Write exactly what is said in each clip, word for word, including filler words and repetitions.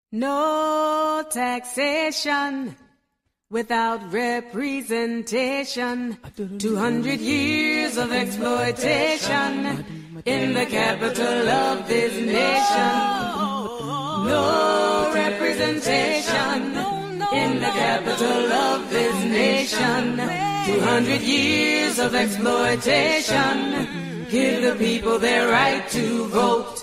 No taxation without representation. Two hundred years of exploitation in the capital of this nation. No representation in the capital of this nation. Two hundred years of exploitation. Give the people their right to vote.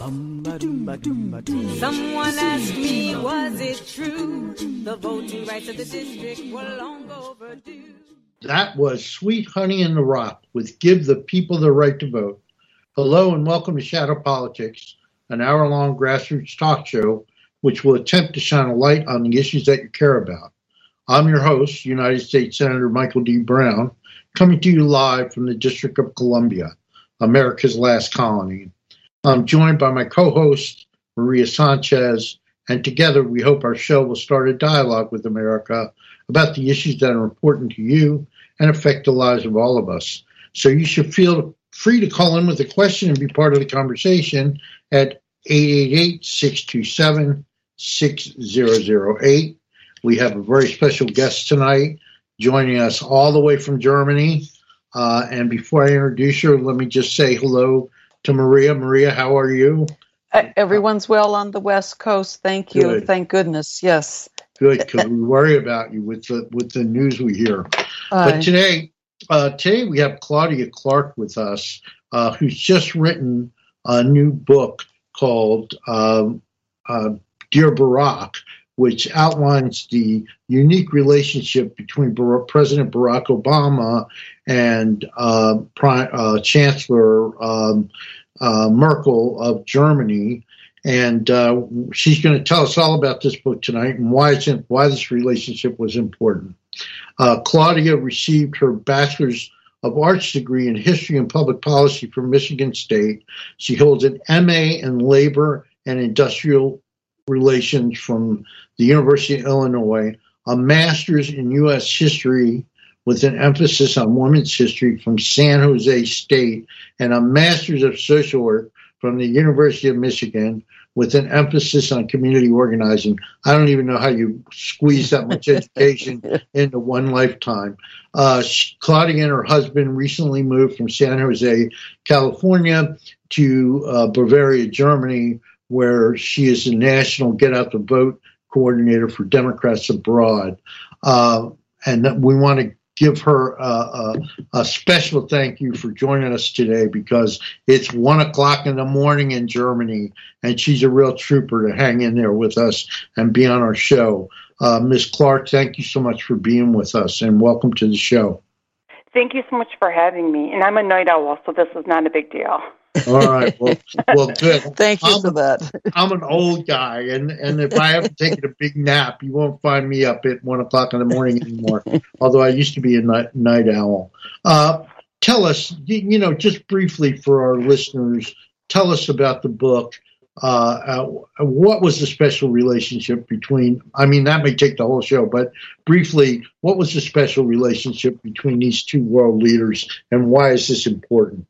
Someone asked me, was it true? The voting rights of the district were long overdue. That was Sweet Honey in the Rock with Give the People the Right to Vote. Hello and welcome to Shadow Politics, an hour-long grassroots talk show which will attempt to shine a light on the issues that you care about. I'm your host, United States Senator Michael D. Brown, coming to you live from the District of Columbia, America's last colony. I'm joined by my co-host, Maria Sanchez, and together we hope our show will start a dialogue with America about the issues that are important to you and affect the lives of all of us. So you should feel free to call in with a question and be part of the conversation at eight eight eight, six two seven, six zero zero eight. We have a very special guest tonight joining us all the way from Germany. Uh, and before I introduce her, let me just say hello to Maria. Maria, how are you? Uh, everyone's well on the West Coast. Thank you. Good. Thank goodness. Yes. Good, because we worry about you with the with the news we hear. Uh, but today, uh, today we have Claudia Clark with us, uh, who's just written a new book called um, uh, Dear Barack, which outlines the unique relationship between Bar- President Barack Obama and uh, Pri- uh, Chancellor um, uh, Merkel of Germany. And uh, she's going to tell us all about this book tonight and why, it's in, why this relationship was important. Uh, Claudia received her Bachelor's of Arts degree in History and Public Policy from Michigan State. She holds an M A in Labor and Industrial Relations from the University of Illinois, a master's in U S history with an emphasis on women's history from San Jose State, and a master's of social work from the University of Michigan with an emphasis on community organizing. I don't even know how you squeeze that much education into one lifetime. Uh, Claudia and her husband recently moved from San Jose, California to uh, Bavaria, Germany, where she is the National Get Out the Vote coordinator for Democrats Abroad. Uh, and we want to give her uh, a, a special thank you for joining us today, because it's one o'clock in the morning in Germany, and she's a real trooper to hang in there with us and be on our show. Uh, Miz Clark, thank you so much for being with us, and welcome to the show. Thank you so much for having me. And I'm a night owl, so this is not a big deal. All right. Well, well, good. Thank you I'm, for that. I'm an old guy, and, and if I haven't taken a big nap, you won't find me up at one o'clock in the morning anymore, although I used to be a night, night owl. Uh, tell us, you, you know, just briefly for our listeners, tell us about the book. Uh, uh, what was the special relationship between, I mean, that may take the whole show, but briefly, what was the special relationship between these two world leaders, and why is this important?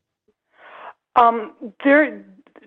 Um, there,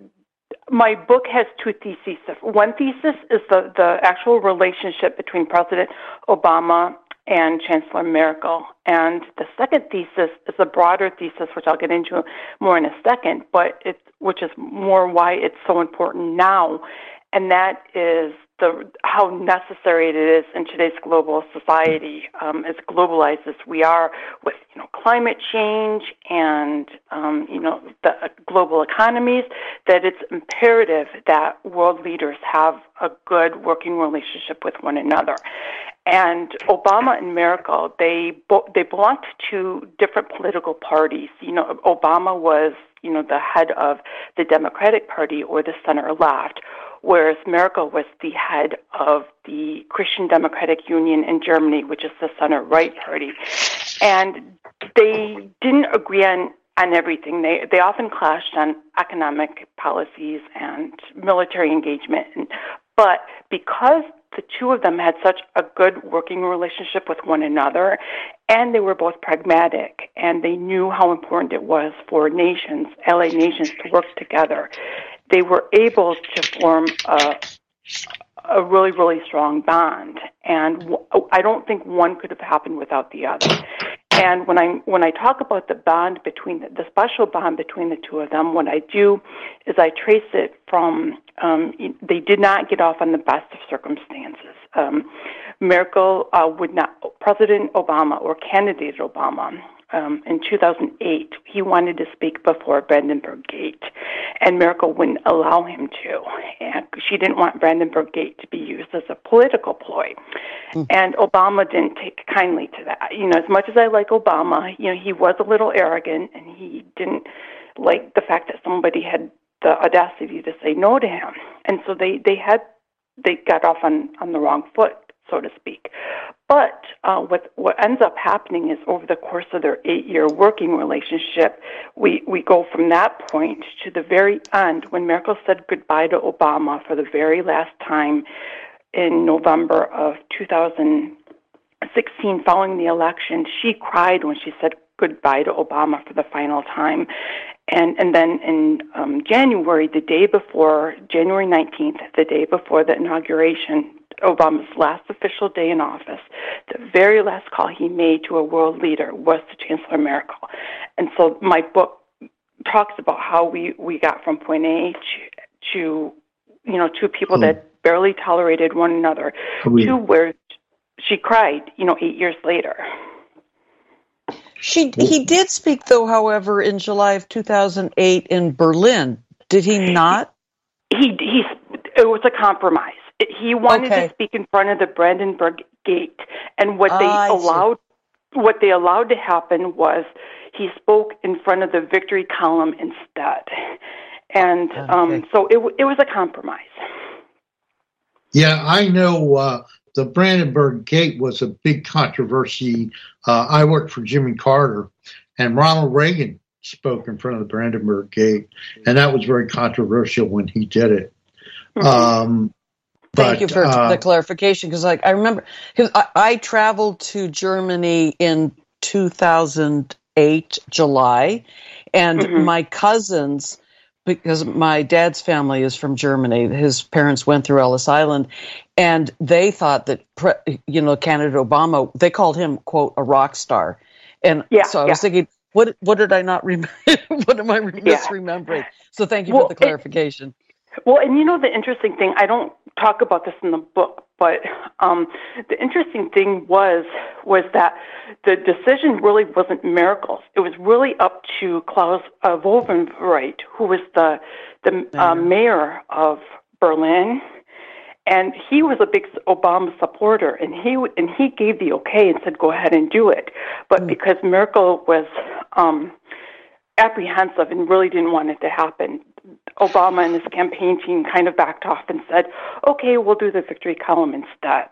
my book has two theses. One thesis is the, the actual relationship between President Obama and Chancellor Merkel. And the second thesis is a broader thesis, which I'll get into more in a second, but it's, which is more why it's so important now. And that is the how necessary it is in today's global society, um, as globalized as we are, with you know climate change and um, you know the global economies, that it's imperative that world leaders have a good working relationship with one another. And Obama and Merkel, they bo- they belonged to different political parties. You know, Obama was you know the head of the Democratic Party, or the center left, whereas Merkel was the head of the Christian Democratic Union in Germany, which is the center-right party. And they didn't agree on, on everything. They they often clashed on economic policies and military engagement. But because the two of them had such a good working relationship with one another, and they were both pragmatic, and they knew how important it was for nations, allied nations, to work together, they were able to form a, a really, really strong bond. And w- I don't think one could have happened without the other. And when I when I talk about the bond between the, the special bond between the two of them, what I do is I trace it from um, they did not get off on the best of circumstances. Um, Merkel uh, would not, President Obama or candidate Obama. Um, in two thousand eight, he wanted to speak before Brandenburg Gate, and Merkel wouldn't allow him to. And she didn't want Brandenburg Gate to be used as a political ploy. Mm. And Obama didn't take kindly to that. You know, as much as I like Obama, you know, he was a little arrogant, and he didn't like the fact that somebody had the audacity to say no to him. And so they, they had they got off on, on the wrong foot, so to speak. But uh, what what ends up happening is over the course of their eight-year working relationship, we, we go from that point to the very end when Merkel said goodbye to Obama for the very last time in November of two thousand sixteen following the election. She cried when she said goodbye to Obama for the final time. And and then in um, January, the day before, January nineteenth, the day before the inauguration, Obama's last official day in office, the very last call he made to a world leader was to Chancellor Merkel. And so my book talks about how we, we got from point A to, to you know, two people oh. that barely tolerated one another oh, yeah. to where she cried, you know, eight years later. She He did speak, though, however, in July of two thousand eight in Berlin. Did he not? He, he It was a compromise. He wanted okay. to speak in front of the Brandenburg Gate, and what they I allowed, see. what they allowed to happen was he spoke in front of the Victory Column instead, and okay. um, so it it was a compromise. Yeah, I know uh, the Brandenburg Gate was a big controversy. Uh, I worked for Jimmy Carter, and Ronald Reagan spoke in front of the Brandenburg Gate, and that was very controversial when he did it. Mm-hmm. Um, Thank but, you for uh, the clarification, because like I remember, because I, I traveled to Germany in two thousand eight July, and mm-hmm. my cousins, because my dad's family is from Germany, his parents went through Ellis Island, and they thought that you know candidate Obama, they called him quote a rock star, and yeah, so I yeah. was thinking, what what did I not remember? What am I misremembering? Yeah. So thank you well, for the clarification. It, Well, and you know the interesting thing, I don't talk about this in the book, but um, the interesting thing was was that the decision really wasn't Merkel's. It was really up to Klaus uh, Wowereit, who was the the uh, mayor of Berlin, and he was a big Obama supporter, and he and he gave the okay and said go ahead and do it. But mm. because Merkel was um, apprehensive and really didn't want it to happen, Obama and his campaign team kind of backed off and said, okay, we'll do the Victory Column instead.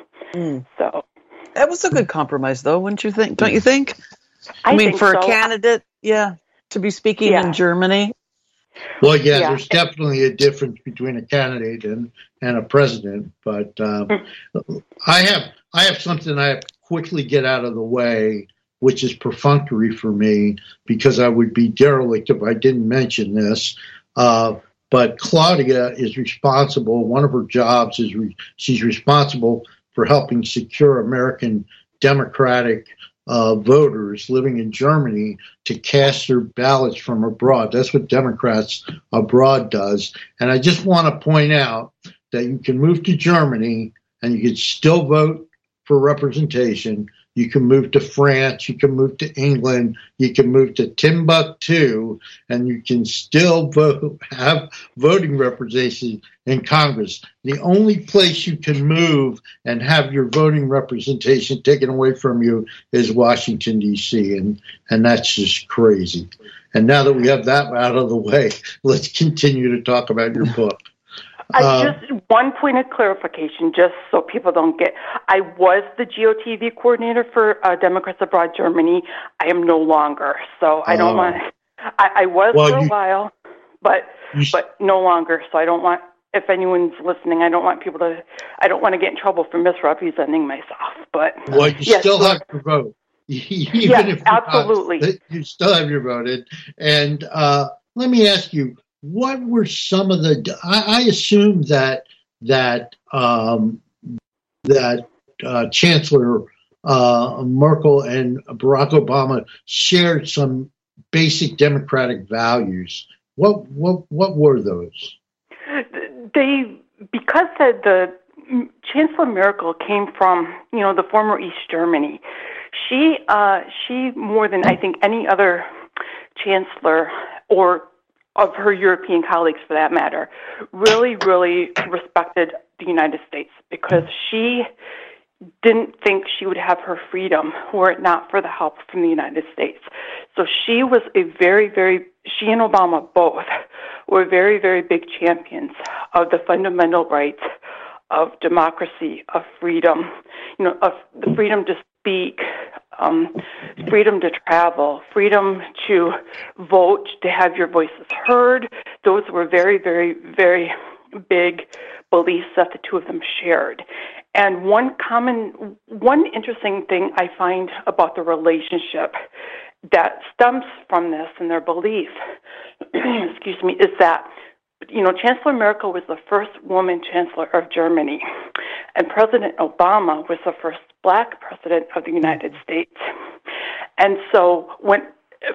Mm. So that was a good compromise, though, wouldn't you think? Don't you think? I, I mean, think for so. a candidate, yeah, to be speaking yeah. in Germany. Well, yeah, yeah, there's definitely a difference between a candidate and, and a president. But uh, mm. I have I have something I have to quickly get out of the way, which is perfunctory for me, because I would be derelict if I didn't mention this. Uh, but Claudia is responsible. One of her jobs is re- she's responsible for helping secure American Democratic uh, voters living in Germany to cast their ballots from abroad. That's what Democrats abroad does. And I just want to point out that you can move to Germany and you can still vote for representation. You can move to France, you can move to England, you can move to Timbuktu, and you can still vote, have voting representation in Congress. The only place you can move and have your voting representation taken away from you is Washington, D C, and, and that's just crazy. And now that we have that out of the way, let's continue to talk about your book. Uh, just one point of clarification, just so people don't get. I was the G O T V coordinator for uh, Democrats Abroad Germany. I am no longer, so I don't uh, want. I, I was well, for a you, while, but you, but no longer. So I don't want. If anyone's listening, I don't want people to. I don't want to get in trouble for misrepresenting myself. But well, you yes, still so, have to vote. Even yes, if absolutely. Not, you still have your vote. And uh, let me ask you. What were some of the? I, I assume that that um, that uh, Chancellor uh, Merkel and Barack Obama shared some basic democratic values. What what what were those? They because the, the Chancellor Merkel came from you know the former East Germany. She uh, she more than I think any other chancellor or of her European colleagues for that matter, really, really respected the United States because she didn't think she would have her freedom were it not for the help from the United States. So she was a very, very, she and Obama both were very, very big champions of the fundamental rights of democracy, of freedom, you know, of the freedom to speak, um, freedom to travel, freedom to vote, to have your voices heard. Those were very, very, very big beliefs that the two of them shared. And one common, one interesting thing I find about the relationship that stems from this and their belief, excuse me, is that, you know, Chancellor Merkel was the first woman chancellor of Germany, and President Obama was the first black president of the United States. And so when,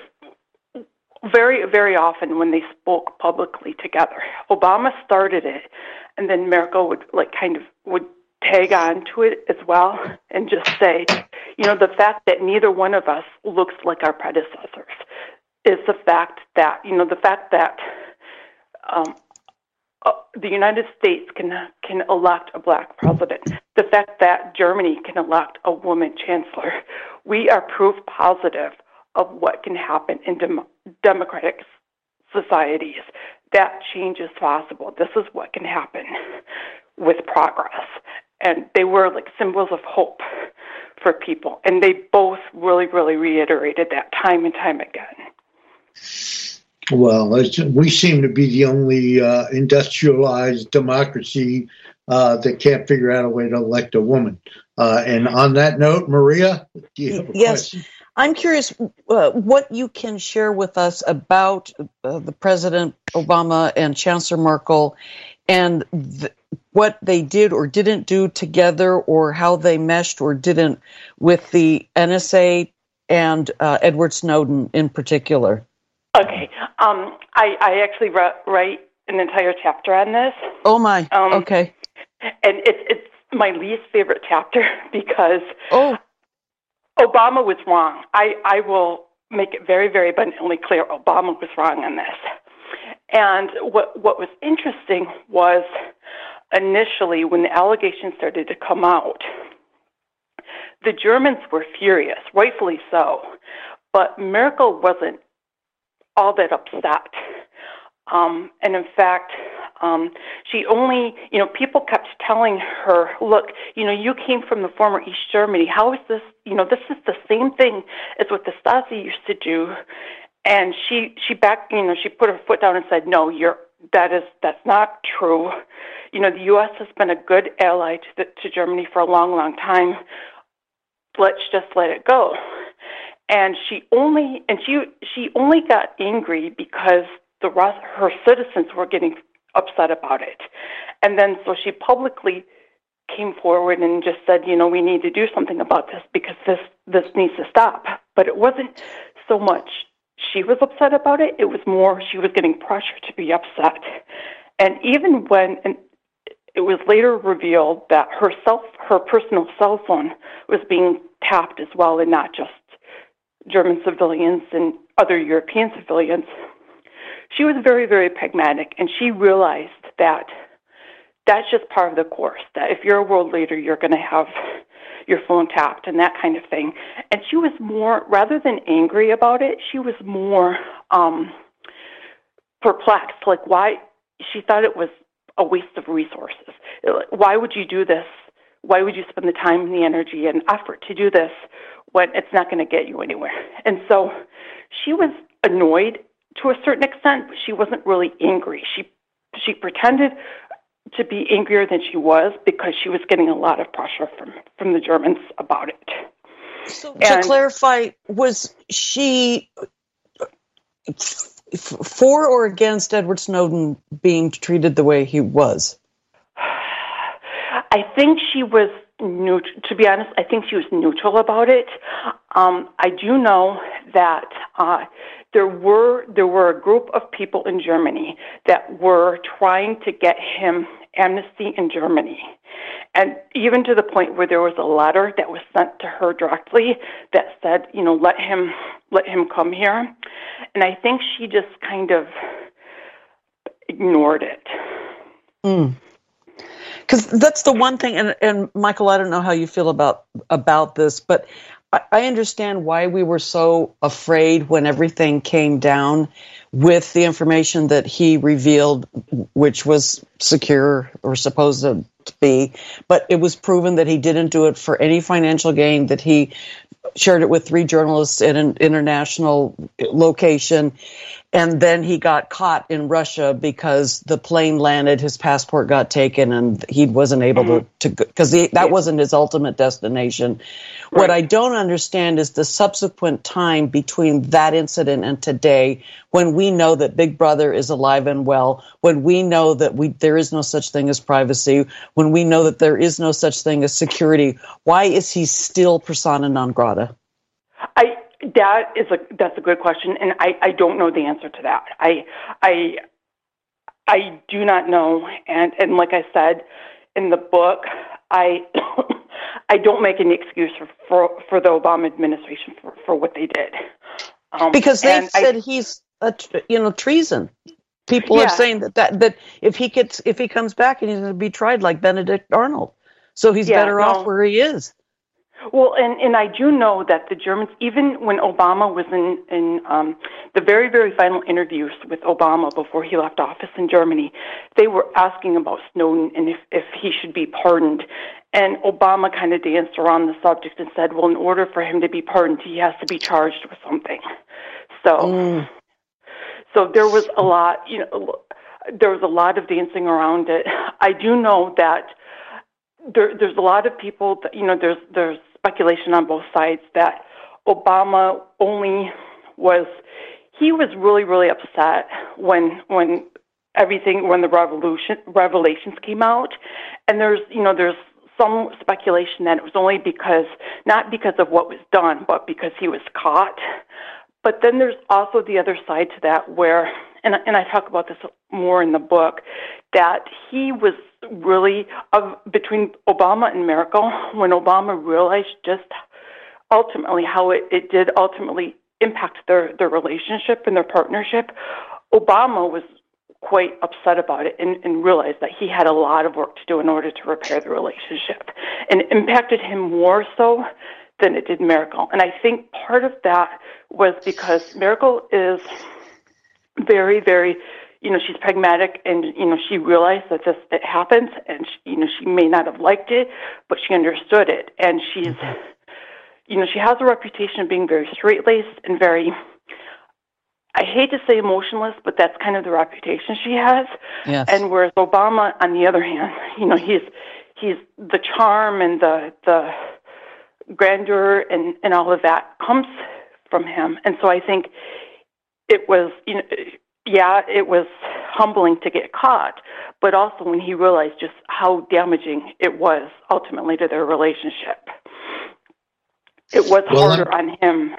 very, very often when they spoke publicly together, Obama started it, and then Merkel would, like, kind of, would tag on to it as well and just say, you know, the fact that neither one of us looks like our predecessors is the fact that, you know, the fact that um, uh, the United States can can elect a black president, the fact that Germany can elect a woman chancellor, we are proof positive of what can happen in dem- democratic societies. That change is possible. This is what can happen with progress. And they were like symbols of hope for people. And they both really, really reiterated that time and time again. Well, we seem to be the only uh, industrialized democracy uh, that can't figure out a way to elect a woman. Uh, and on that note, Maria, do you have a yes. question? I'm curious uh, what you can share with us about uh, the President Obama and Chancellor Merkel and th- what they did or didn't do together, or how they meshed or didn't with the N S A and uh, Edward Snowden in particular. Okay. Um, I, I actually re- write an entire chapter on this. Oh, my. Um, okay. And it's it's my least favorite chapter because oh. Obama was wrong. I, I will make it very, very abundantly clear Obama was wrong on this. And what what was interesting was initially when the allegations started to come out, the Germans were furious, rightfully so, but Merkel wasn't all that upset. Um, and in fact, um, she only, you know, people kept telling her, look, you know, you came from the former East Germany. How is this, you know, this is the same thing as what the Stasi used to do. And she, she back, you know, she put her foot down and said, no, you're, that is, that's not true. You know, the U S has been a good ally to, the, to Germany for a long, long time. Let's just let it go. And she only, and she, she only got angry because the rest, her citizens were getting upset about it. And then so she publicly came forward and just said, you know, we need to do something about this because this, this needs to stop. But it wasn't so much she was upset about it, it was more she was getting pressure to be upset. And even when and it was later revealed that her self, her personal cell phone was being tapped as well, and not just German civilians and other European civilians, she was very, very pragmatic, and she realized that that's just part of the course, that if you're a world leader, you're going to have your phone tapped and that kind of thing. And she was more, rather than angry about it, she was more um, perplexed. Like, why? She thought it was a waste of resources. Why would you do this? Why would you spend the time and the energy and effort to do this when it's not going to get you anywhere? And so she was annoyed to a certain extent, but she wasn't really angry. She she pretended to be angrier than she was because she was getting a lot of pressure from, from the Germans about it. So and, to clarify, was she f- for or against Edward Snowden being treated the way he was? I think she was neutral. To be honest, I think she was neutral about it. Um, I do know that uh, there were there were a group of people in Germany that were trying to get him amnesty in Germany, and even to the point where there was a letter that was sent to her directly that said, you know, let him let him come here, and I think she just kind of ignored it. Mm. Because that's the one thing, and, and Michael, I don't know how you feel about about this, but I, I understand why we were so afraid when everything came down with the information that he revealed, which was secure or supposed to be, but it was proven that he didn't do it for any financial gain, that he shared it with three journalists in an international location. And then he got caught in Russia because the plane landed, his passport got taken, and he wasn't able mm-hmm. to, because that yeah. wasn't his ultimate destination. Right. What I don't understand is the subsequent time between that incident and today, when we know that Big Brother is alive and well, when we know that we there is no such thing as privacy, when we know that there is no such thing as security. Why is he still persona non grata? I. That is a that's a good question, and I, I don't know the answer to that. I I I do not know, and, and like I said in the book, I I don't make any excuse for, for, for the Obama administration for, for what they did. Um, because they said I, he's a, you know treason. People yeah. are saying that, that that if he gets if he comes back and he's going to be tried like Benedict Arnold, so he's yeah, better no. off where he is. Well, and, and I do know that the Germans, even when Obama was in, in um, the very, very final interviews with Obama before he left office in Germany, they were asking about Snowden and if, if he should be pardoned. And Obama kind of danced around the subject and said, well, in order for him to be pardoned, he has to be charged with something. So, mm. so there was a lot, you know, there was a lot of dancing around it. I do know that there, there's a lot of people that, you know, there's, there's, speculation on both sides that Obama only was he was really really upset when when everything when the revolution revelations came out, and there's you know there's some speculation that it was only because not because of what was done but because he was caught. But then there's also the other side to that where and and I talk about this more in the book, that he was really, of between Obama and Merkel, when Obama realized just ultimately how it, it did ultimately impact their, their relationship and their partnership, Obama was quite upset about it and, and realized that he had a lot of work to do in order to repair the relationship. And it impacted him more so than it did Merkel. And I think part of that was because Merkel is very, very, you know, she's pragmatic, and, you know, she realized that this, it happens, and, she, you know, she may not have liked it, but she understood it. And she's, you know, she has a reputation of being very straight-laced and very, I hate to say emotionless, but that's kind of the reputation she has. Yes. And whereas Obama, on the other hand, you know, he's, he's the charm and the, the grandeur and, and all of that comes from him. And so I think it was, you know, yeah, it was humbling to get caught, but also when he realized just how damaging it was ultimately to their relationship. It was well, harder on him.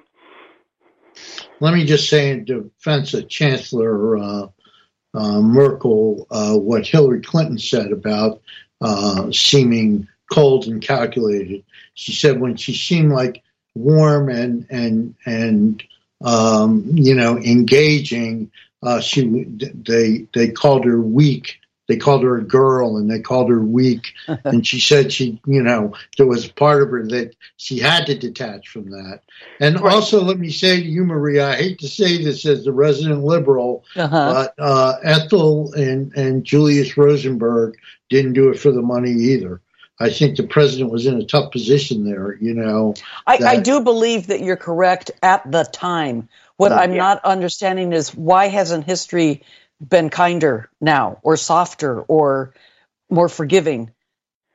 Let me just say in defense of Chancellor uh, uh, Merkel, uh, what Hillary Clinton said about uh, seeming cold and calculated. She said when she seemed like warm and and and um, you know engaging, uh, she they they called her weak. They called her a girl, and they called her weak. And she said she, you know, there was part of her that she had to detach from that. And right. also, let me say to you, Maria, I hate to say this as the resident liberal, uh-huh. but uh, Ethel and, and Julius Rosenberg didn't do it for the money either. I think the president was in a tough position there, you know. I, I do believe that you're correct at the time. What yeah. I'm not understanding is why hasn't history been kinder now, or softer, or more forgiving?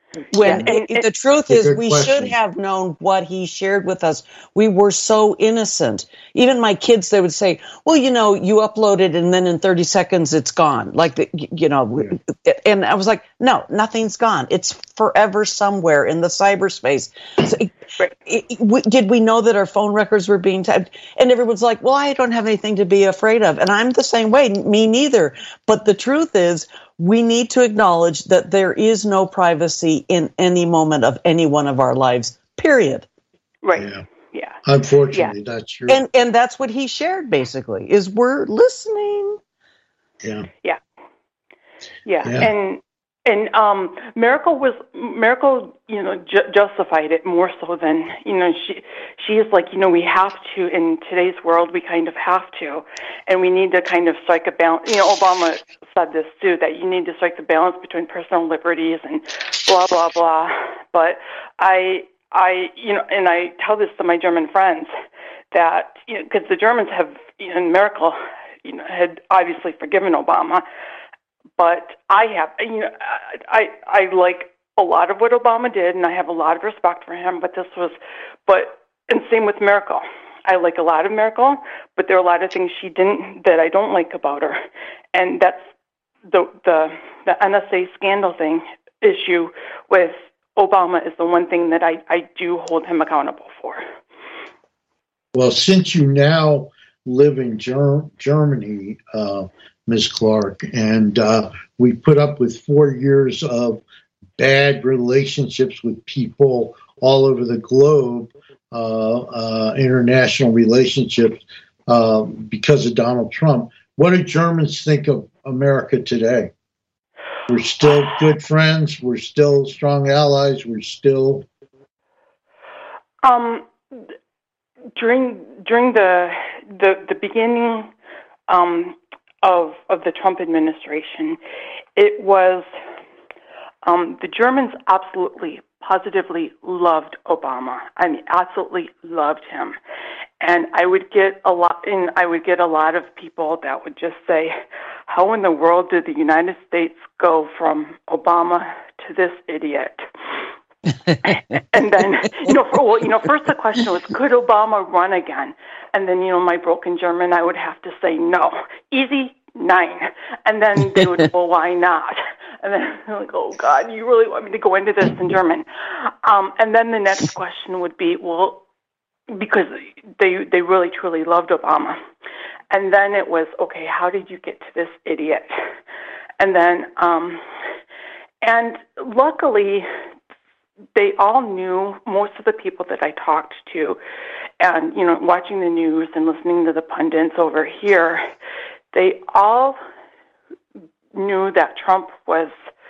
When Yeah, and- it, the truth It's a is, good we question. should have known what he shared with us. We were so innocent. Even my kids, they would say, well, you know, you upload it and then in thirty seconds it's gone. Like, the, you know, and I was like, no, nothing's gone. It's forever somewhere in the cyberspace. So it, Right. it, it, we, did we know that our phone records were being tapped? And everyone's like, well, I don't have anything to be afraid of. And I'm the same way. Me neither. But the truth is, we need to acknowledge that there is no privacy in any moment of any one of our lives, period. Right. Yeah. Yeah. Unfortunately, that's true. And and that's what he shared, basically, is we're listening. yeah. Yeah. Yeah. Yeah. And and um, Miracle was Miracle, you know, ju- justified it more so than, you know, she she is like, you know, we have to, in today's world, we kind of have to, and we need to kind of strike a balance. You know, Obama said this too, that you need to strike the balance between personal liberties and blah blah blah. But I I you know, and I tell this to my German friends that, you know, because the Germans have, you know, Miracle, you know, had obviously forgiven Obama. But I have, you know, I I like a lot of what Obama did, and I have a lot of respect for him. But this was, but and same with Miracle. I like a lot of Miracle, but there are a lot of things she didn't that I don't like about her, and that's the the the N S A scandal thing issue with Obama is the one thing that I I do hold him accountable for. Well, since you now live in Ger- Germany, uh, Miz Clark, and uh, we put up with four years of bad relationships with people all over the globe, uh, uh, international relationships, uh, because of Donald Trump. What do Germans think of America today? We're still good friends. We're still strong allies. We're still... Um, during during the the, the beginning um, of of the Trump administration, it was um, the Germans absolutely, positively loved Obama. I mean, absolutely loved him, and I would get a lot. And I would get a lot of people that would just say, "How in the world did the United States go from Obama to this idiot?" And then, you know, for, well, you know, first the question was, could Obama run again? And then, you know, my broken German, I would have to say no. Easy, nine. And then they would, well, why not? And then I'm like, oh, God, you really want me to go into this in German? Um, and then the next question would be, well, because they they really, truly loved Obama. And then it was, okay, how did you get to this idiot? And then, um, and luckily, they all knew, most of the people that I talked to, and, you know, watching the news and listening to the pundits over here, they all knew that Trump was,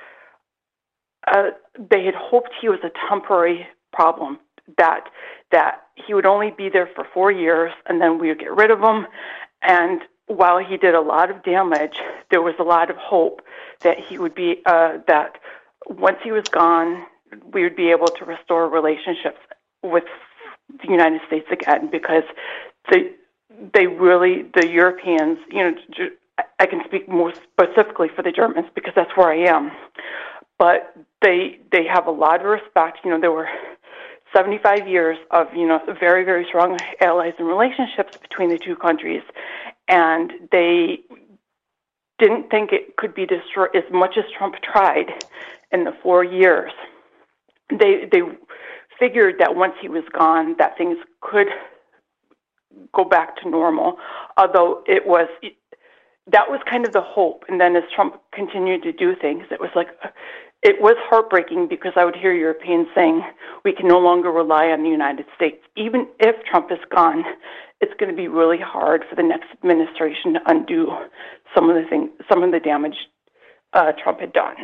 uh, they had hoped he was a temporary problem, that that he would only be there for four years and then we would get rid of him. And while he did a lot of damage, there was a lot of hope that he would be, uh, that once he was gone, we would be able to restore relationships with the United States again, because they they really, the Europeans, you know, I can speak more specifically for the Germans because that's where I am, but they they have a lot of respect. You know, there were seventy-five years of, you know, very, very strong allies and relationships between the two countries, and they didn't think it could be destroyed as much as Trump tried in the four years. They they figured that once he was gone, that things could go back to normal. Although it was, that was kind of the hope. And then as Trump continued to do things, it was like, it was heartbreaking because I would hear Europeans saying, we can no longer rely on the United States. Even if Trump is gone, it's going to be really hard for the next administration to undo some of the things, some of the damage uh, Trump had done.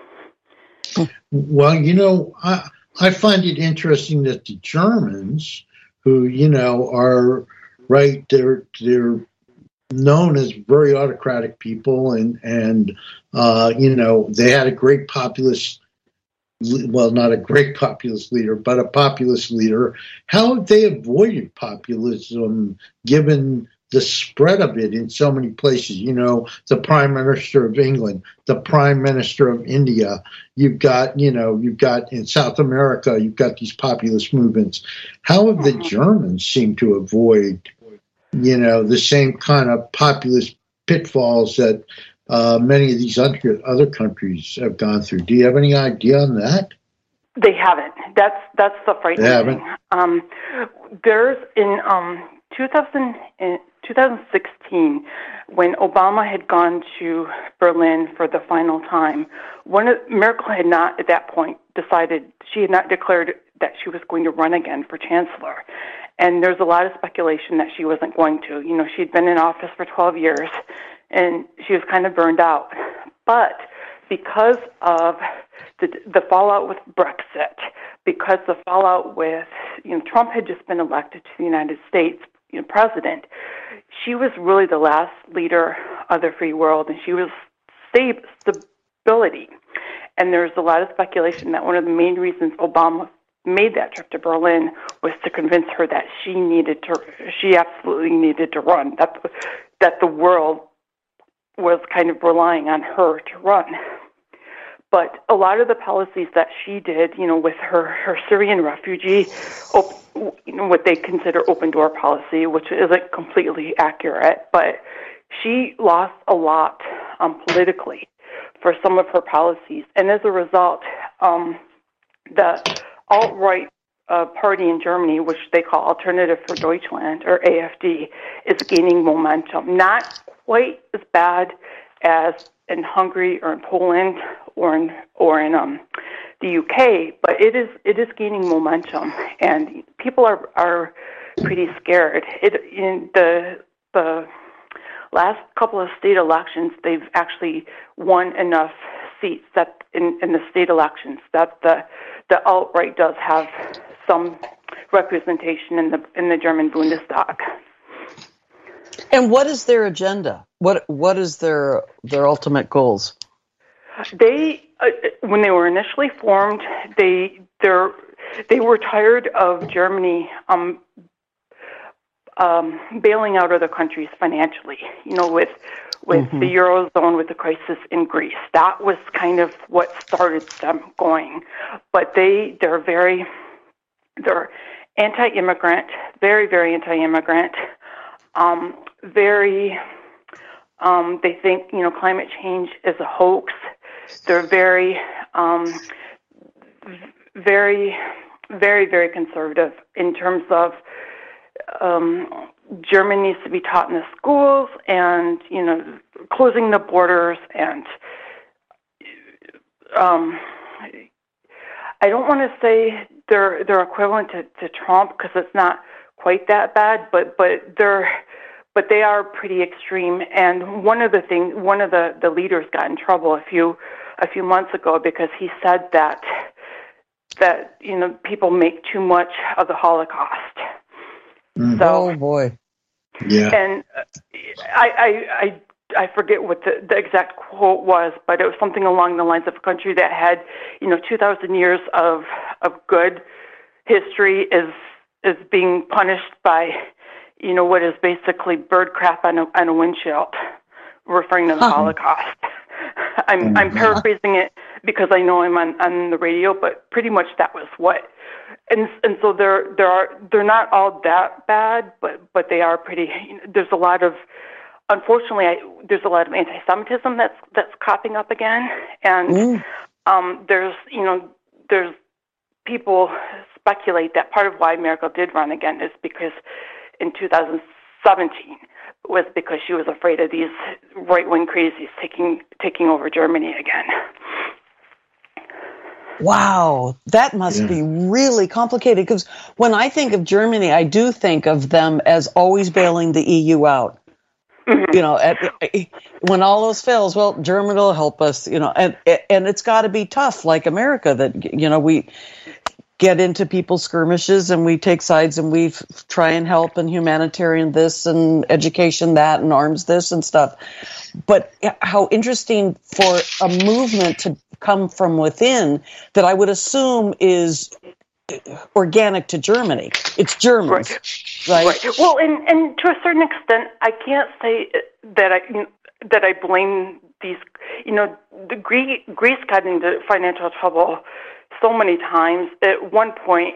Well, you know, I, I find it interesting that the Germans, who, you know, are, right, they're, they're known as very autocratic people, and, and uh, you know, they had a great populist, well, not a great populist leader, but a populist leader. How have they avoided populism given the spread of it in so many places. You know, the Prime Minister of England, the Prime Minister of India. You've got, you know, you've got in South America, you've got these populist movements. How have the Germans seemed to avoid, you know, the same kind of populist pitfalls that uh, many of these other, other countries have gone through? Do you have any idea on that? They haven't. That's that's the frightening they haven't. thing. Um, there's in um, two thousand, in twenty sixteen, when Obama had gone to Berlin for the final time, one of, Merkel had not at that point decided, she had not declared that she was going to run again for chancellor. And there's a lot of speculation that she wasn't going to. You know, she'd been in office for twelve years, and she was kind of burned out. But because of the, the fallout with Brexit, because the fallout with, you know, Trump had just been elected to the United States, you know, president, she was really the last leader of the free world, and she was stab- stability. And there's a lot of speculation that one of the main reasons Obama made that trip to Berlin was to convince her that she needed to, she absolutely needed to run, that the, that the world was kind of relying on her to run. But a lot of the policies that she did, you know, with her, her Syrian refugee, op, you know, what they consider open door policy, which isn't completely accurate, but she lost a lot um, politically for some of her policies. And as a result, um, the alt-right uh, party in Germany, which they call Alternative for Deutschland, or A F D, is gaining momentum. Not quite as bad as in Hungary or in Poland or in or in um, the U K, but it is it is gaining momentum, and people are are pretty scared. It in the the last couple of state elections, they've actually won enough seats that in, in the state elections that the the alt-right does have some representation in the in the German Bundestag. And what is their agenda? What what is their their ultimate goals? They, uh, when they were initially formed, they they they were tired of Germany um, um, bailing out other countries financially. You know, with with mm-hmm. the Eurozone, with the crisis in Greece, that was kind of what started them going. But they they're very they're anti-immigrant, very very anti-immigrant. Um, very, um, they think, you know, climate change is a hoax. They're very, um, very, very, very conservative in terms of um, German needs to be taught in the schools, and, you know, closing the borders, and um, I don't want to say they're they're equivalent to, to Trump, because it's not quite that bad, but but they're but they are pretty extreme. And one of the things, one of the, the leaders got in trouble a few a few months ago because he said that that you know people make too much of the Holocaust. Mm. So, oh boy, yeah. And I I I, I forget what the, the exact quote was, but it was something along the lines of a country that had you know two thousand years of of good history is. is being punished by, you know, what is basically bird crap on a, on a windshield, referring to the huh. Holocaust. I'm I'm paraphrasing it because I know I'm on, on the radio, but pretty much that was what. And and so there there are they're not all that bad, but but they are pretty. You know, there's a lot of, unfortunately, I, there's a lot of anti-Semitism that's that's cropping up again, and mm. um, there's you know there's people speculate that part of why Merkel did run again is because in two thousand seventeen was because she was afraid of these right-wing crazies taking taking over Germany again. Wow, that must yeah. be really complicated, because when I think of Germany, I do think of them as always bailing the E U out. Mm-hmm. You know, at, when all else fails, well, Germany will help us, you know, and and it's got to be tough, like America, that, you know, we get into people's skirmishes and we take sides and we f- try and help, and humanitarian this and education that and arms this and stuff. But how interesting for a movement to come from within that I would assume is organic to Germany. It's Germans, right? right? right. Well, and, and to a certain extent, I can't say that I you know, that I blame these. You know, the Greece, Greece got into financial trouble so many times. At one point,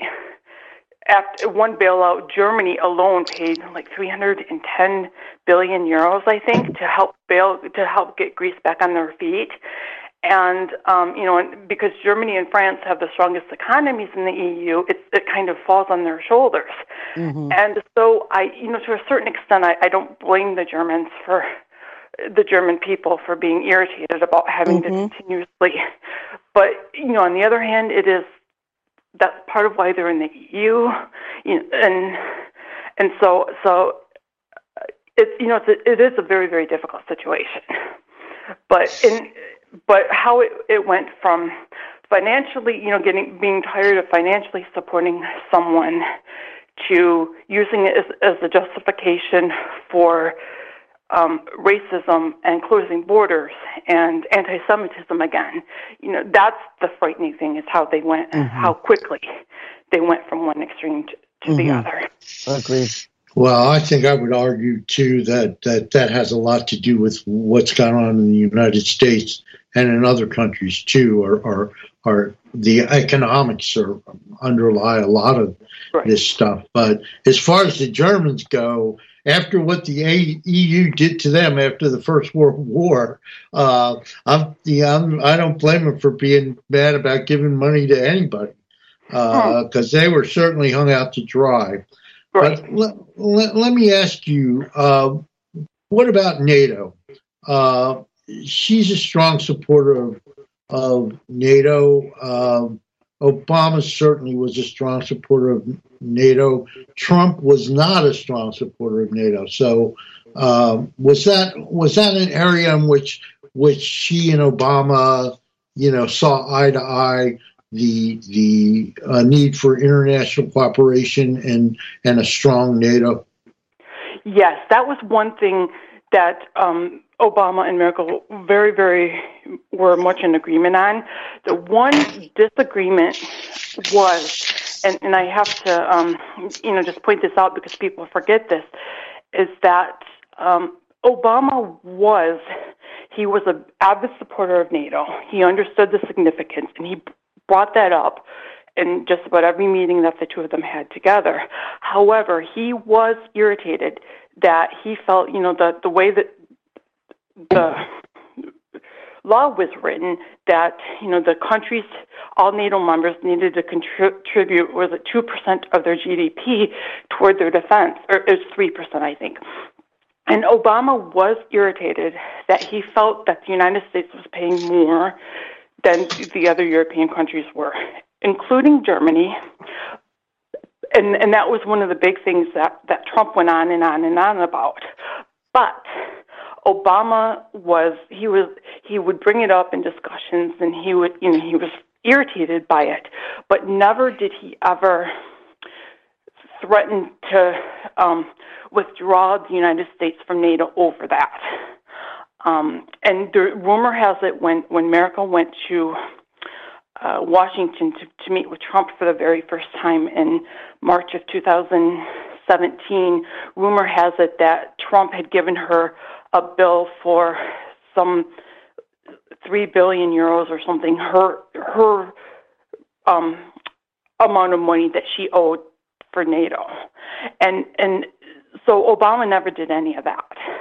after one bailout, Germany alone paid like three hundred ten billion euros, I think, to help bail to help get Greece back on their feet. And, um, you know, because Germany and France have the strongest economies in the E U, it, it kind of falls on their shoulders. Mm-hmm. And so I, you know, to a certain extent, I, I don't blame the Germans for, the German people for being irritated about having mm-hmm. to continuously. But, you know, on the other hand, it is, that's part of why they're in the E U. You know, and, and so, so it, you know, it's a, it is a very, very difficult situation. But in, But how it, it went from financially, you know, getting being tired of financially supporting someone to using it as, as a justification for um, racism and closing borders and anti-Semitism again. You know, that's the frightening thing is how they went, mm-hmm. how quickly they went from one extreme to, to mm-hmm. the other. Agreed. Well, I think I would argue, too, that, that that has a lot to do with what's gone on in the United States and in other countries, too, or, or, or the economics are, underlie a lot of right. this stuff. But as far as the Germans go, after what the E U did to them after the First World War, uh, I'm, yeah, I'm, I don't blame them for being mad about giving money to anybody because uh, hmm. they were certainly hung out to dry. Right. But let, let, let me ask you, uh, what about NATO? Uh, she's a strong supporter of, of NATO. Uh, Obama certainly was a strong supporter of NATO. Trump was not a strong supporter of NATO. So uh, was that was that an area in which which she and Obama, you know, saw eye to eye? the the uh, need for international cooperation and, and a strong NATO? Yes, that was one thing that um, Obama and Merkel very, very were much in agreement on. The one disagreement was, and, and I have to, um, you know, just point this out because people forget this, is that um, Obama was, he was an avid supporter of NATO. He understood the significance, and he brought that up in just about every meeting that the two of them had together. However, he was irritated that he felt, you know, the, the way that the law was written, that, you know, the countries, all NATO members needed to contribute, was it two percent of their G D P toward their defense, or it was three percent, I think. And Obama was irritated that he felt that the United States was paying more than the other European countries were, including Germany. And and that was one of the big things that, that Trump went on and on and on about. But Obama was, he was, he would bring it up in discussions and he would, you know, he was irritated by it, but never did he ever threaten to um, withdraw the United States from NATO over that. Um, and the rumor has it when, when Merkel went to uh, Washington to, to meet with Trump for the very first time in March of two thousand seventeen, rumor has it that Trump had given her a bill for some three billion euros or something, her her um, amount of money that she owed for NATO. And, and so Obama never did any of that.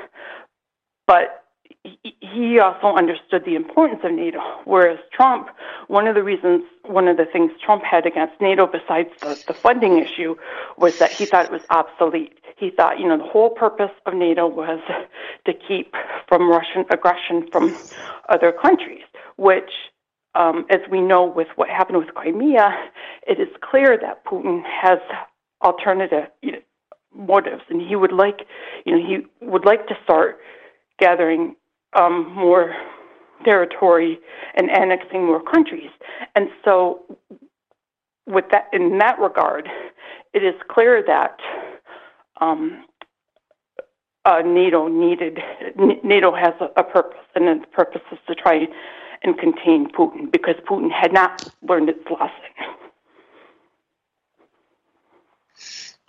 But he also understood the importance of NATO, whereas Trump, one of the reasons, one of the things Trump had against NATO, besides the, the funding issue, was that he thought it was obsolete. He thought, you know, the whole purpose of NATO was to keep from Russian aggression from other countries, which, um, as we know with what happened with Crimea, it is clear that Putin has alternative you know, motives, and he would like, you know, he would like to start gathering um, more territory and annexing more countries. And so with that, in that regard, it is clear that um, uh, NATO needed, NATO has a, a purpose, and the purpose is to try and and contain Putin, because Putin had not learned its lesson.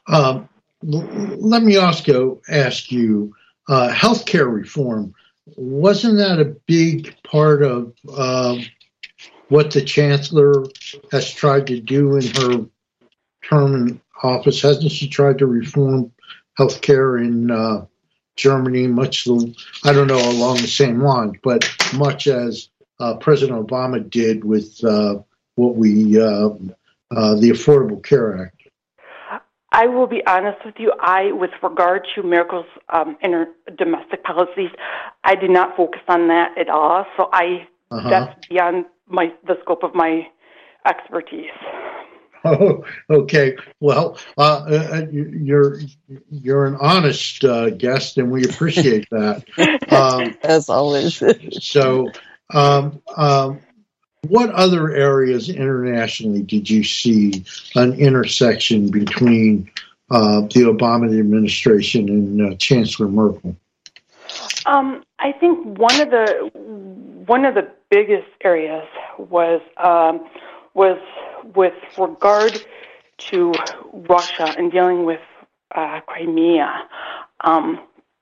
Um, l- let me also ask you, uh, healthcare reform, wasn't that a big part of uh, what the chancellor has tried to do in her term in office? Hasn't she tried to reform healthcare in uh, Germany, much, the, I don't know, along the same lines, but much as uh, President Obama did with uh, what we, uh, uh, the Affordable Care Act? I will be honest with you. I, with regard to Miracle's um, inter domestic policies, I did not focus on that at all. So I uh-huh. that's beyond my the scope of my expertise. Oh, okay. Well, uh, uh, you're you're an honest uh, guest, and we appreciate that. Um, As always. so, um, um, what other areas internationally did you see an intersection between uh, the Obama administration and uh, Chancellor Merkel? Um, I think one of the one of the biggest areas was um, was with regard to Russia and dealing with uh, Crimea. Um,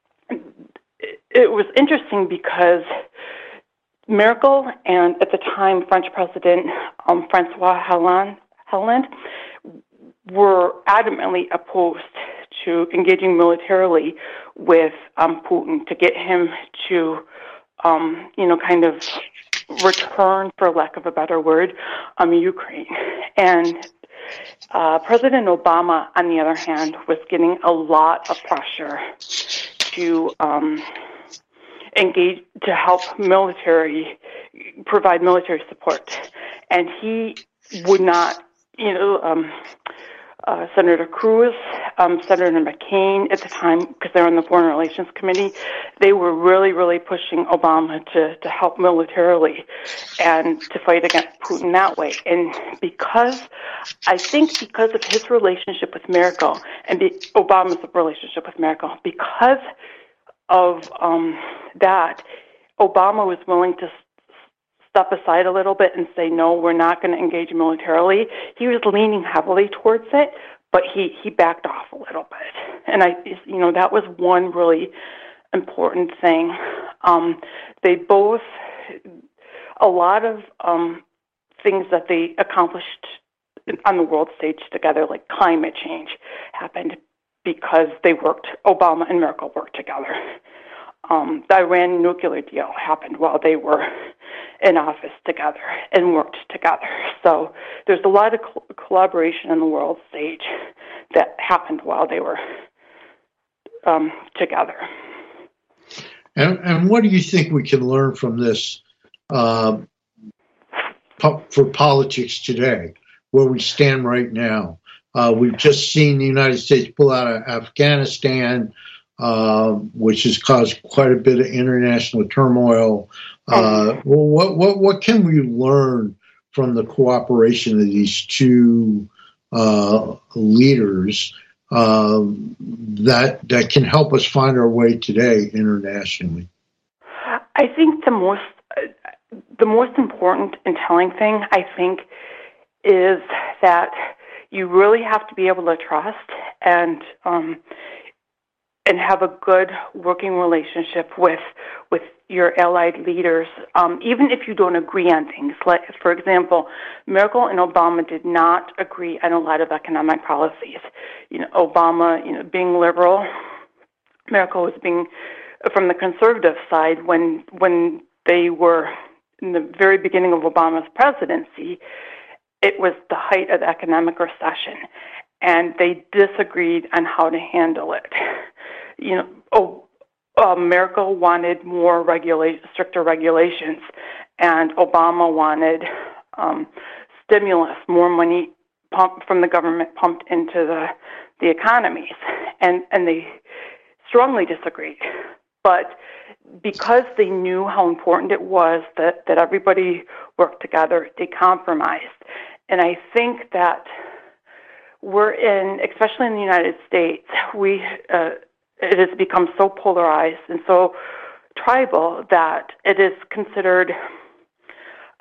it, it was interesting because Merkel and, at the time, French President um, Francois Hollande were adamantly opposed to engaging militarily with um, Putin to get him to, um, you know, kind of return, for lack of a better word, um, Ukraine. And uh, President Obama, on the other hand, was getting a lot of pressure to um, engage, to help military, provide military support. And he would not, you know, um, uh, Senator Cruz, um, Senator McCain at the time, because they were on the Foreign Relations Committee, they were really, really pushing Obama to, to help militarily and to fight against Putin that way. And because, I think because of his relationship with Merkel and the, Obama's relationship with Merkel, because of um, that, Obama was willing to step aside a little bit and say, no, we're not going to engage militarily. He was leaning heavily towards it, but he, he backed off a little bit. And I, you know, that was one really important thing. Um, they both, a lot of um, things that they accomplished on the world stage together, like climate change, happened because they worked, Obama and Merkel worked together. Um, the Iran nuclear deal happened while they were in office together and worked together. So there's a lot of co- collaboration on the world stage that happened while they were um, together. And, and what do you think we can learn from this uh, po- for politics today, where we stand right now? Uh, we've just seen the United States pull out of Afghanistan, uh, which has caused quite a bit of international turmoil. Uh, well, what what what can we learn from the cooperation of these two uh, leaders uh, that that can help us find our way today internationally? I think the most uh, the most important and telling thing, I think, is that you really have to be able to trust and um, and have a good working relationship with with your allied leaders, um, even if you don't agree on things. Like, for example, Merkel and Obama did not agree on a lot of economic policies. You know, Obama, you know, being liberal, Merkel was being from the conservative side. When when they were in the very beginning of Obama's presidency, it was the height of the economic recession, and they disagreed on how to handle it. You know, oh, uh, Merkel wanted more regula- stricter regulations, and Obama wanted um, stimulus, more money pumped from the government pumped into the the economies, and and they strongly disagreed. But because they knew how important it was that, that everybody worked together, they compromised. And I think that we're in, especially in the United States, we uh, it has become so polarized and so tribal that it is considered,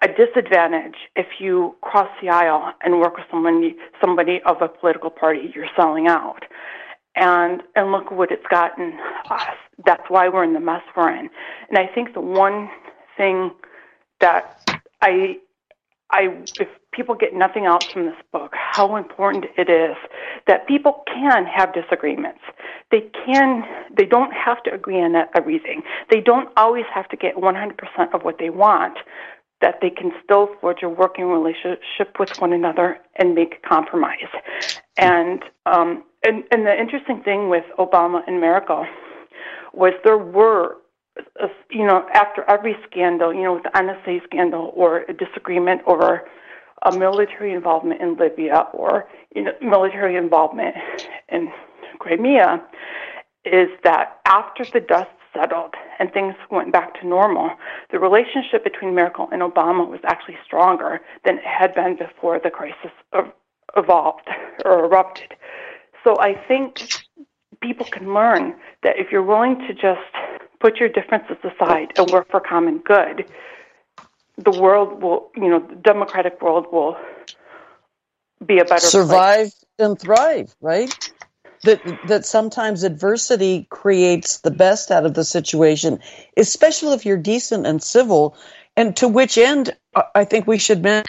a disadvantage if you cross the aisle and work with somebody, somebody of a political party you're selling out. And and look what it's gotten us. That's why we're in the mess we're in. And I think the one thing that I, I if people get nothing else from this book, how important it is that people can have disagreements. They can. They don't have to agree on everything. They don't always have to get one hundred percent of what they want. That they can still forge a working relationship with one another and make a compromise. And um, and, and the interesting thing with Obama and Merkel was there were, uh, you know, after every scandal, you know, with the N S A scandal or a disagreement over a military involvement in Libya or, you know, military involvement in Crimea, is that after the dust settled and things went back to normal, the relationship between Merkel and Obama was actually stronger than it had been before the crisis evolved or erupted. So I think people can learn that if you're willing to just put your differences aside and work for common good, the world will, you know, the democratic world will be a better survive place. And thrive, right? That that sometimes adversity creates the best out of the situation, especially if you're decent and civil, and to which end I think we should mention.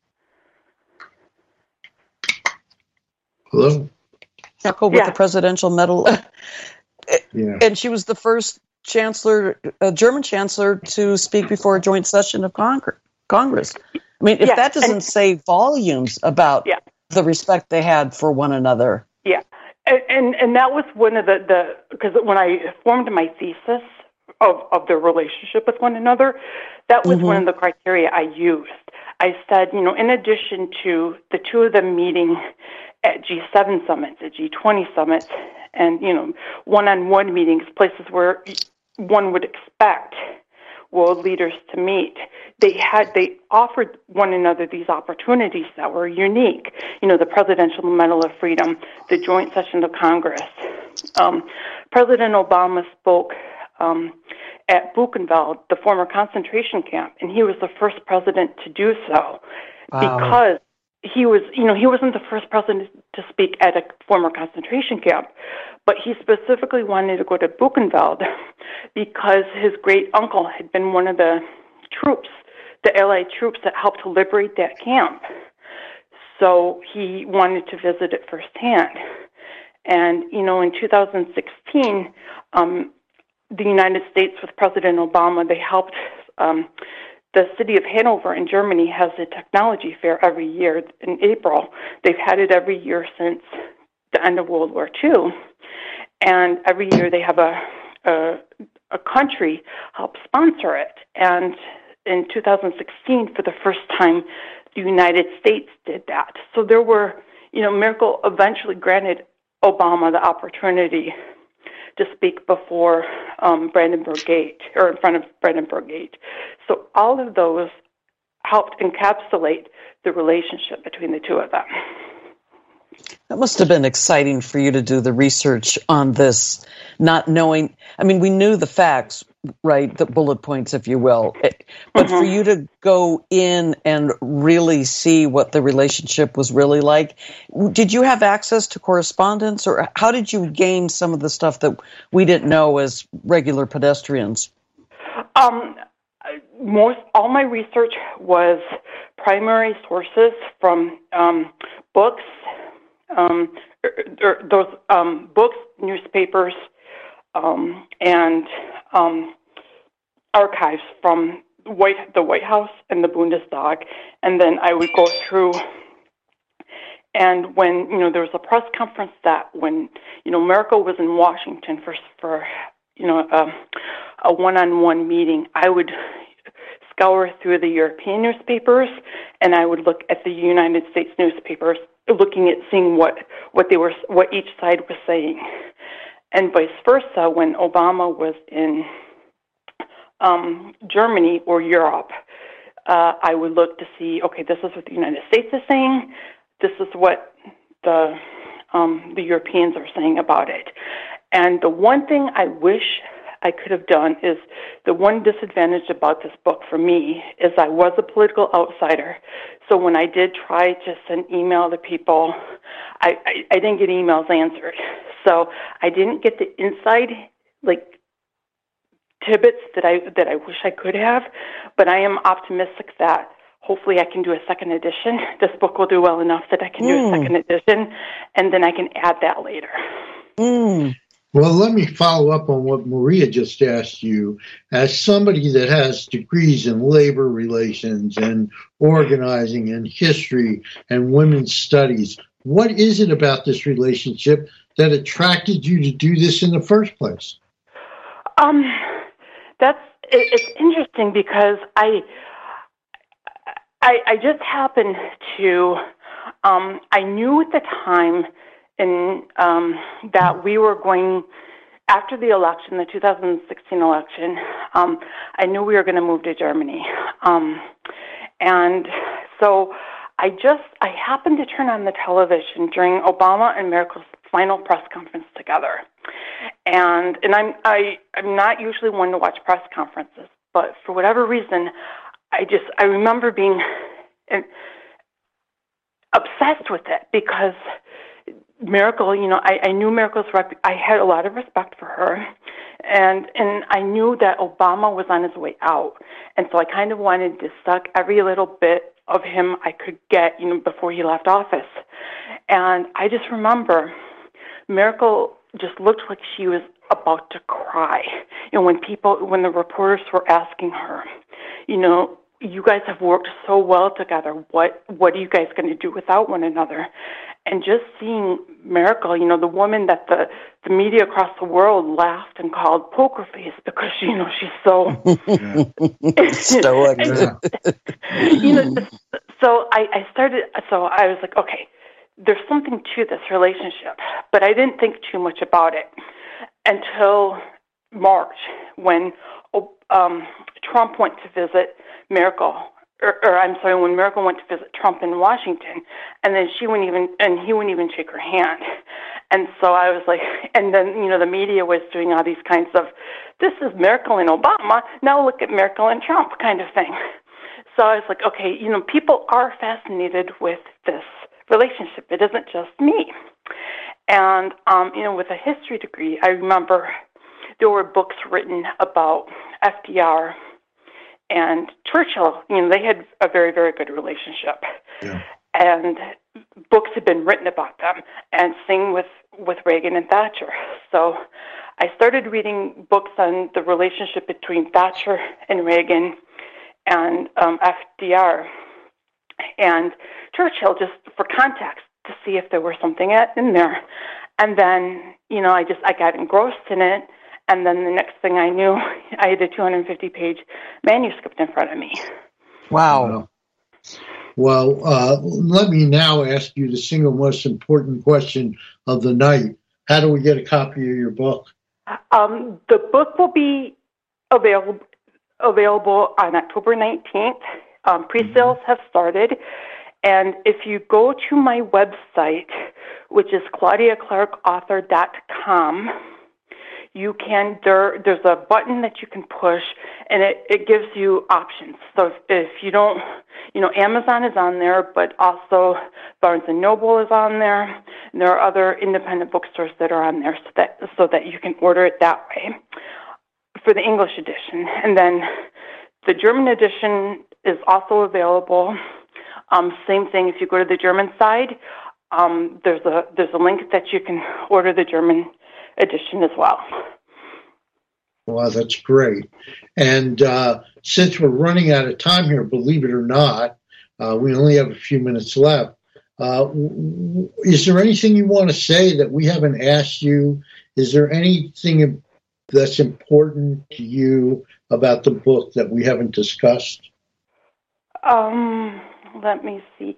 Hello? With yeah. the Presidential Medal. Yeah. And she was the first chancellor, uh, German chancellor, to speak before a joint session of Cong- Congress. I mean, if yeah. that doesn't and, say volumes about yeah. the respect they had for one another. Yeah. And, and and that was one of the, the because when I formed my thesis of, of their relationship with one another, that was mm-hmm. one of the criteria I used. I said, you know, in addition to the two of them meeting at G seven summits, at G twenty summits, and, you know, one-on-one meetings, places where one would expect world leaders to meet, they had they offered one another these opportunities that were unique. You know, the Presidential Medal of Freedom, the joint session of Congress. Um, President Obama spoke um, at Buchenwald, the former concentration camp, and he was the first president to do so. Wow. Because he was, you know, he wasn't the first president to speak at a former concentration camp, but he specifically wanted to go to Buchenwald because his great uncle had been one of the troops, the Allied troops that helped to liberate that camp. So he wanted to visit it firsthand. And, you know, in two thousand sixteen, um, the United States with President Obama, they helped um, the city of Hanover in Germany has a technology fair every year in April. They've had it every year since the end of World War Two. And every year they have a, a, a country help sponsor it. And in two thousand sixteen, for the first time, the United States did that. So there were, you know, Merkel eventually granted Obama the opportunity to speak before um, Brandenburg Gate, or in front of Brandenburg Gate. So all of those helped encapsulate the relationship between the two of them. That must have been exciting for you to do the research on this, not knowing, I mean, we knew the facts, right, the bullet points, if you will, but mm-hmm. for you to go in and really see what the relationship was really like, did you have access to correspondence, or how did you gain some of the stuff that we didn't know as regular pedestrians? Um, most, all my research was primary sources from um, books, um, or, or those um, books, newspapers, um, and um, archives from White, the White House and the Bundestag, and then I would go through. And when, you know, there was a press conference that when, you know, Merkel was in Washington for for you know a, a one-on-one meeting, I would scour through the European newspapers, and I would look at the United States newspapers, looking at seeing what, what they were, what each side was saying, and vice versa. When Obama was in um, Germany or Europe, uh, I would look to see, okay, this is what the United States is saying. This is what the um, the Europeans are saying about it. And the one thing I wish I could have done is the one disadvantage about this book for me is I was a political outsider. So when I did try to send email to people, I, I, I didn't get emails answered. So I didn't get the inside, like, tidbits that I that I wish I could have. But I am optimistic that hopefully I can do a second edition. This book will do well enough that I can mm. do a second edition, and then I can add that later. Mm. Well, let me follow up on what Maria just asked you. As somebody that has degrees in labor relations and organizing and history and women's studies, what is it about this relationship that attracted you to do this in the first place? Um, that's it, it's interesting because I, I, I just happened to, um, I knew at the time in um, that we were going, after the election, the two thousand sixteen election, um, I knew we were going to move to Germany. Um, and so I just, I happened to turn on the television during Obama and Merkel's final press conference together. And and I'm I, I'm not usually one to watch press conferences, but for whatever reason, I just, I remember being obsessed with it because Merkel, you know, I, I knew Merkel's rep- I had a lot of respect for her, and and I knew that Obama was on his way out, and so I kind of wanted to suck every little bit of him I could get, you know, before he left office. And I just remember Merkel just looked like she was about to cry. You know, when people, when the reporters were asking her, you know, you guys have worked so well together. What what are you guys going to do without one another? And just seeing Merkel, you know, the woman that the, the media across the world laughed and called poker face because, you know, she's so stoic. You know, so I, I started, so I was like, okay, there's something to this relationship, but I didn't think too much about it until March when um, Trump went to visit Merkel. Or, or I'm sorry, when Merkel went to visit Trump in Washington, and then she wouldn't even, and he wouldn't even shake her hand. And so I was like, and then, you know, the media was doing all these kinds of, this is Merkel and Obama, now look at Merkel and Trump kind of thing. So I was like, okay, you know, people are fascinated with this relationship. It isn't just me. And, um, you know, with a history degree, I remember there were books written about F D R and Churchill. You know, they had a very, very good relationship. Yeah. And books had been written about them, and same with, with Reagan and Thatcher. So I started reading books on the relationship between Thatcher and Reagan and um, F D R and Churchill, just for context, to see if there was something in there. And then, you know, I just, I got engrossed in it. And then the next thing I knew, I had a two hundred fifty page manuscript in front of me. Wow. Well, uh, let me now ask you the single most important question of the night. How do we get a copy of your book? Um, the book will be available available on October nineteenth. Um, pre-sales mm-hmm. have started. And if you go to my website, which is claudia clark author dot com, you can, there, there's a button that you can push, and it, it gives you options. So if, if you don't, you know, Amazon is on there, but also Barnes and Noble is on there, and there are other independent bookstores that are on there, so that so that you can order it that way for the English edition. And then the German edition is also available. Um, same thing, if you go to the German side, um, there's a there's a link that you can order the German edition as well. Wow, that's great. And uh, since we're running out of time here, believe it or not, uh, we only have a few minutes left. Uh, w- is there anything you want to say that we haven't asked you? Is there anything that's important to you about the book that we haven't discussed? Um, let me see.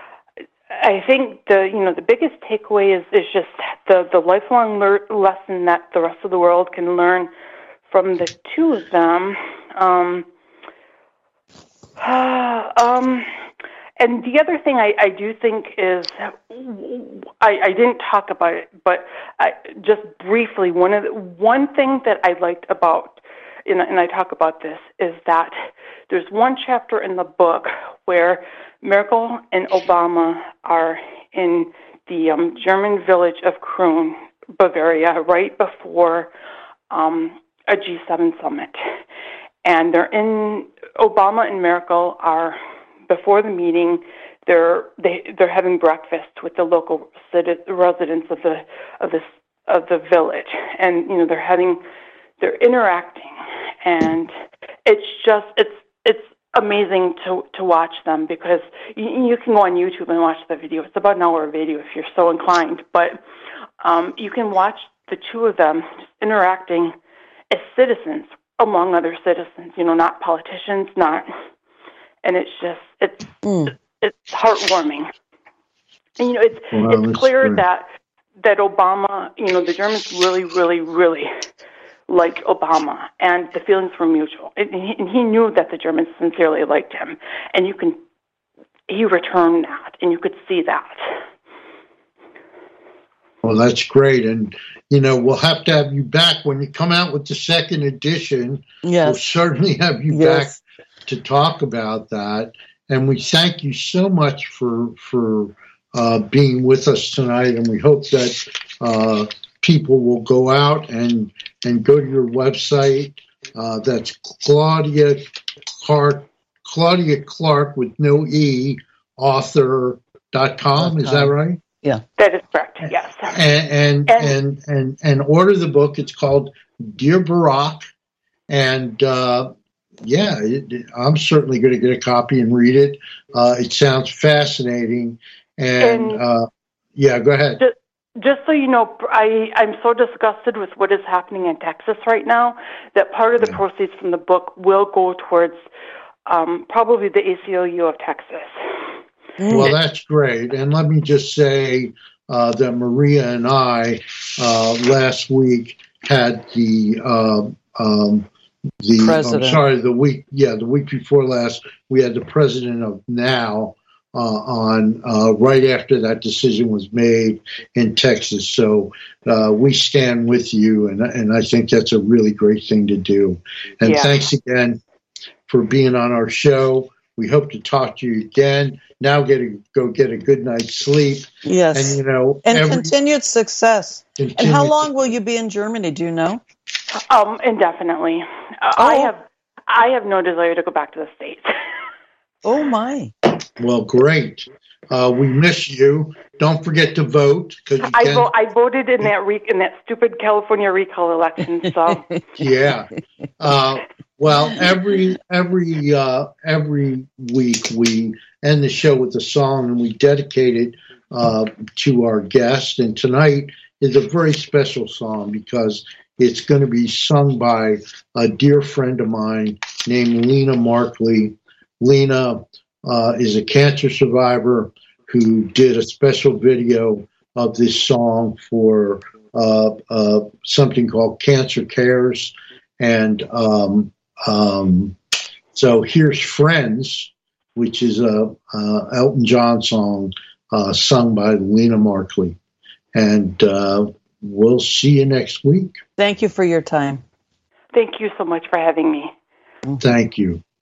I think the you know the biggest takeaway is, is just the, the lifelong le- lesson that the rest of the world can learn from the two of them. Um, uh, um, and the other thing I, I do think is, I, I didn't talk about it, but I, just briefly, one of the, one thing that I liked about, and, and I talk about this, is that there's one chapter in the book where Merkel and Obama are in the um, German village of Krun, Bavaria, right before um, a G seven summit. And they're in, Obama and Merkel are, before the meeting, they're they, they're having breakfast with the local citi- residents of the of the of the village, and you know they're having they're interacting, and it's just it's it's amazing to to watch them, because you, you can go on YouTube and watch the video. It's about an hour video if you're so inclined, but um, you can watch the two of them just interacting as citizens among other citizens, you know, not politicians, not, and it's just, it's, mm. it's heartwarming. And, you know, it's, well, it's clear true. that, that Obama, you know, the Germans really, really, really liked Obama, and the feelings were mutual. And he, and he knew that the Germans sincerely liked him, and you can, he returned that, and you could see that. Well, that's great. And, you know, we'll have to have you back when you come out with the second edition. Yes. We'll certainly have you yes. back to talk about that. And we thank you so much for for uh, being with us tonight. And we hope that uh, people will go out and, and go to your website. Uh, that's Claudia Clark, Claudia Clark with no E, author dot com. Is that right? Yeah, that is correct. Yes, and and and and, and order the book. It's called Dear Barack, and uh, yeah, it, I'm certainly going to get a copy and read it. Uh, it sounds fascinating, and, and uh, yeah, go ahead. Just, just so you know, I I'm so disgusted with what is happening in Texas right now that part of the yeah. proceeds from the book will go towards um, probably the A C L U of Texas. Well, that's great. And let me just say uh, that Maria and I uh, last week had the uh, um, the president. I'm sorry, the week yeah the week before last we had the president of Now uh, on uh, right after that decision was made in Texas. So uh, we stand with you, and and I think that's a really great thing to do. And yeah. thanks again for being on our show. We hope to talk to you again. Now get a, go get a good night's sleep. Yes. And, you know, and every, continued success. Continued and how long will you be in Germany? Do you know? Um, indefinitely. Uh, oh. I have I have no desire to go back to the States. Oh, my. Well, great. Uh, we miss you. Don't forget to vote. Cause you I, can... vo- I voted in that re- in that stupid California recall election. So yeah. Uh, well, every every uh, every week we end the show with a song, and we dedicate it uh, to our guest. And tonight is a very special song because it's going to be sung by a dear friend of mine named Lena Markley. Lena uh, is a cancer survivor who did a special video of this song for uh, uh, something called Cancer Cares. And um, um, so here's Friends, which is a, a Elton John song uh, sung by Lena Markley. And uh, we'll see you next week. Thank you for your time. Thank you so much for having me. Thank you.